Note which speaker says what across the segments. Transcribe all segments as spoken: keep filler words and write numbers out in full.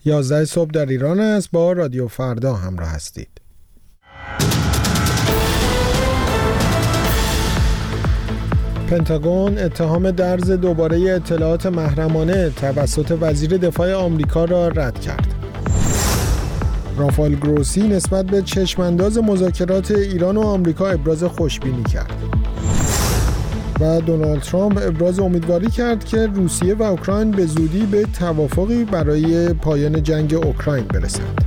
Speaker 1: یازده صبح در ایران است. با رادیو فردا همراه هستید. پنتاگون اتهام درز دوباره اطلاعات محرمانه توسط وزیر دفاع آمریکا را رد کرد. رافائل گروسی نسبت به چشمانداز مذاکرات ایران و آمریکا ابراز خوشبینی کرد. و دونالد ترامپ ابراز امیدواری کرد که روسیه و اوکراین به زودی به توافقی برای پایان جنگ اوکراین برسند.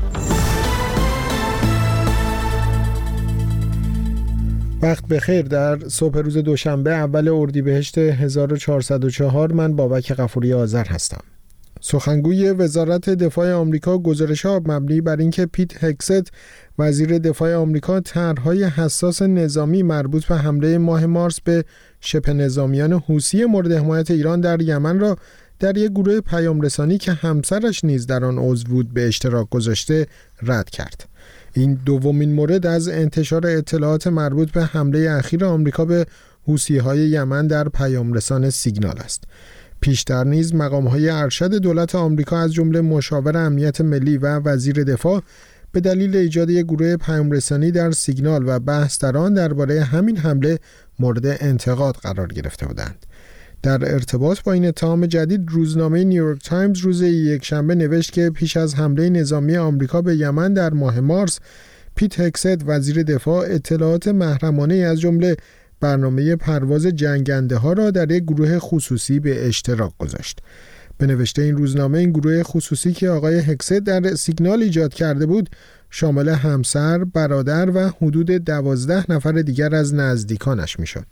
Speaker 1: وقت بخیر. در صبح روز دوشنبه اول اردیبهشت هزار و چهارصد و چهار من بابک غفوری آذر هستم. سخنگوی وزارت دفاع آمریکا گزارش‌ها مبنی بر اینکه پیت هگست وزیر دفاع آمریکا طرح‌های حساس نظامی مربوط به حمله ماه مارس به شبه نظامیان حوثی مورد حمایت ایران در یمن را در یک گروه پیام‌رسانی که همسرش نیز در آن عضو بود به اشتراک گذاشته رد کرد. این دومین مورد از انتشار اطلاعات مربوط به حمله اخیر آمریکا به حوثی‌های یمن در پیام‌رسان سیگنال است. پیشتر نیز مقام‌های ارشد دولت آمریکا از جمله مشاور امنیت ملی و وزیر دفاع به دلیل ایجاد یک گروه پیام‌رسانی در سیگنال و بحث در آن درباره همین حمله مورد انتقاد قرار گرفته بودند. در ارتباط با این اتهام جدید روزنامه نیویورک تایمز روز یکشنبه نوشت که پیش از حمله نظامی آمریکا به یمن در ماه مارس، پیت هگست وزیر دفاع اطلاعات محرمانه از جمله برنامه پرواز جنگنده ها را در یک گروه خصوصی به اشتراک گذاشت. به نوشته این روزنامه این گروه خصوصی که آقای هگست در سیگنال ایجاد کرده بود شامل همسر، برادر و حدود دوازده نفر دیگر از نزدیکانش میشد.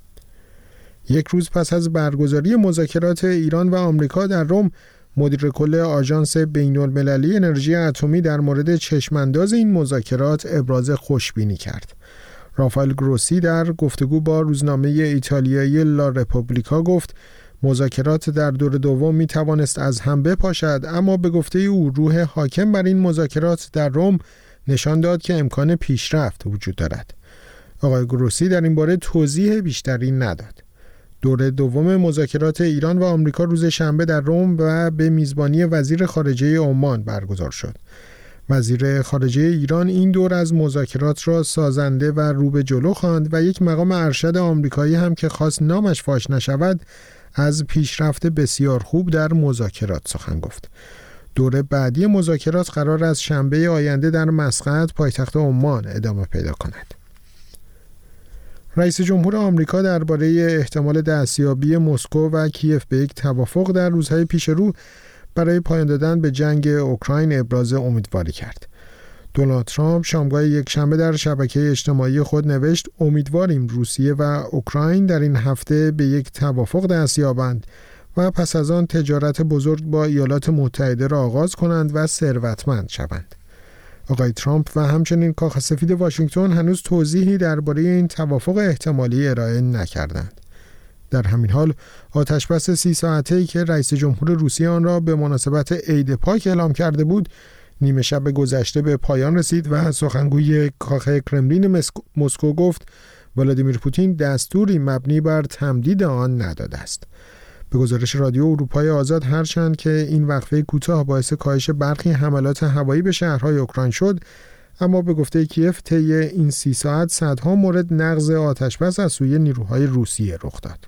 Speaker 1: یک روز پس از برگزاری مذاکرات ایران و آمریکا در روم، مدیر کل آژانس بین‌المللی انرژی اتمی در مورد چشمانداز این مذاکرات ابراز خوشبینی کرد. رافائل گروسی در گفتگو با روزنامه ایتالیایی لا رپوبلیکا گفت مذاکرات در دور دوم می توانست از هم بپاشد، اما به گفته او روح حاکم بر این مذاکرات در روم نشان داد که امکان پیشرفت وجود دارد. آقای گروسی در این باره توضیح بیشتری نداد. دور دوم مذاکرات ایران و آمریکا روز شنبه در روم و به میزبانی وزیر خارجه عمان برگزار شد. وزیر خارجه ایران این دور از مذاکرات را سازنده و رو به جلو خواند و یک مقام ارشد آمریکایی هم که خواست نامش فاش نشود از پیشرفت بسیار خوب در مذاکرات سخن گفت. دور بعدی مذاکرات قرار است شنبه آینده در مسقط پایتخت عمان ادامه پیدا کند. رئیس جمهور آمریکا درباره احتمال دستیابی مسکو و کیف به یک توافق در روزهای پیش رو برای پایان دادن به جنگ اوکراین ابراز امیدواری کرد. دونالد ترامپ شامگاه یکشنبه در شبکه اجتماعی خود نوشت امیدواریم روسیه و اوکراین در این هفته به یک توافق دست یابند و پس از آن تجارت بزرگ با ایالات متحده را آغاز کنند و ثروتمند شوند. آقای ترامپ و همچنین کاخ سفید واشنگتن هنوز توضیحی درباره این توافق احتمالی ارائه نکردند. در همین حال آتشبس سی ساعته‌ای که رئیس جمهور روسیه آن را به مناسبت عید پاک اعلام کرده بود نیمه شب گذشته به پایان رسید و سخنگوی کاخ کرملین مسکو گفت ولادیمیر پوتین دستوری مبنی بر تمدید آن نداده است. به گزارش رادیو اروپای آزاد هرچند که این وقفه کوتاه باعث کاهش برخی حملات هوایی به شهرهای اوکراین شد، اما به گفته کیف طی این سی ساعت صدها مورد نقض آتشبس از سوی نیروهای روسیه رخ داد.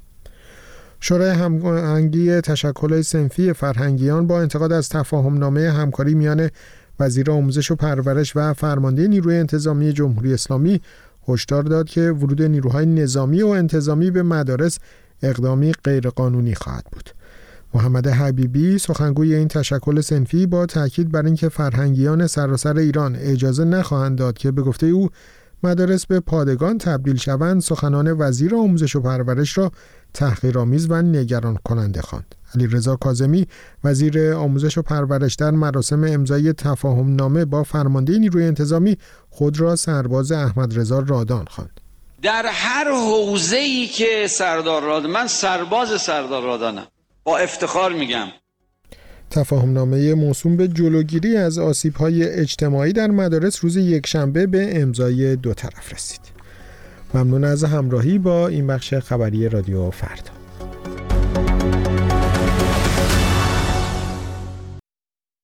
Speaker 1: شورای هماهنگی تشکل‌های صنفی فرهنگیان با انتقاد از تفاهم‌نامه همکاری میان وزیر آموزش و پرورش و فرمانده نیروی انتظامی جمهوری اسلامی هشدار داد که ورود نیروهای نظامی و انتظامی به مدارس اقدامی غیرقانونی خواهد بود. محمد حبیبی سخنگوی این تشکل صنفی با تاکید بر اینکه فرهنگیان سراسر ایران اجازه نخواهند داد که به گفته او مدارس به پادگان تبدیل شوند، سخنان وزیر آموزش و پرورش را تحقیرآمیز و نگران کننده خواند. علیرضا کاظمی وزیر آموزش و پرورش در مراسم امضای تفاهمنامه با فرمانده نیروی انتظامی خود را سرباز احمد رضا رادان خواند.
Speaker 2: در هر حوزه‌ای که سردار رادان، من سرباز سردار رادانم، با افتخار میگم.
Speaker 1: تفاهمنامه موسوم به جلوگیری از آسیب‌های اجتماعی در مدارس روز یکشنبه به امضای دو طرف رسید. ممنون از همراهی با این بخش خبری رادیو فردا.